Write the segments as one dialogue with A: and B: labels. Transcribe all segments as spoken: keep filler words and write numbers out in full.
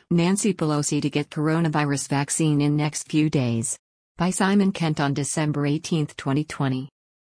A: Nancy Pelosi to get coronavirus vaccine in next few days. By Simon Kent on December eighteenth, twenty twenty.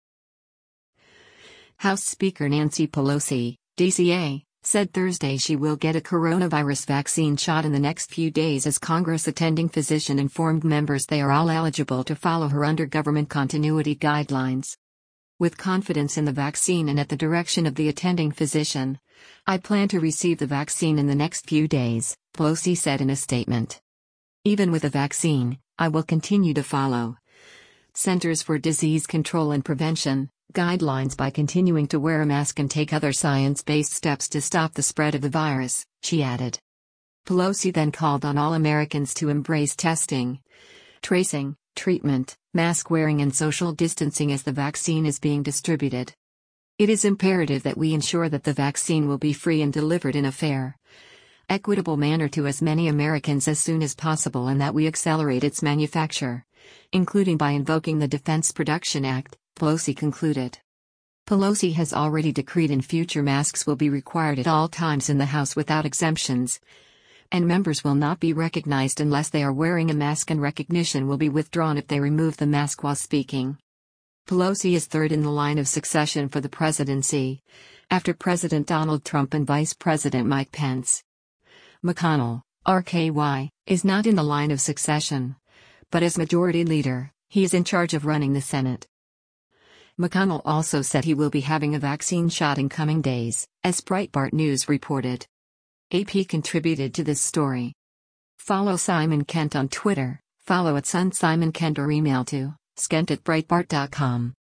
A: House Speaker Nancy Pelosi, D C A, said Thursday she will get a coronavirus vaccine shot in the next few days as Congress attending physician informed members they are all eligible to follow her under government continuity guidelines. With confidence in the vaccine and at the direction of the attending physician, I plan to receive the vaccine in the next few days, Pelosi said in a statement. Even with a vaccine, I will continue to follow Centers for Disease Control and Prevention guidelines by continuing to wear a mask and take other science-based steps to stop the spread of the virus, she added. Pelosi then called on all Americans to embrace testing, tracing, treatment, mask wearing and social distancing as the vaccine is being distributed. It is imperative that we ensure that the vaccine will be free and delivered in a fair, equitable manner to as many Americans as soon as possible and that we accelerate its manufacture, including by invoking the Defense Production Act, Pelosi concluded. Pelosi has already decreed in future masks will be required at all times in the House without exemptions, and members will not be recognized unless they are wearing a mask, and recognition will be withdrawn if they remove the mask while speaking. Pelosi is third in the line of succession for the presidency, after President Donald Trump and Vice President Mike Pence. McConnell, R K Y, is not in the line of succession, but as Majority Leader, he is in charge of running the Senate. McConnell also said he will be having a vaccine shot in coming days, as Breitbart News reported. A P contributed to this story. Follow Simon Kent on Twitter, follow at Sun Simon Kent or email to skent at breitbart dot com.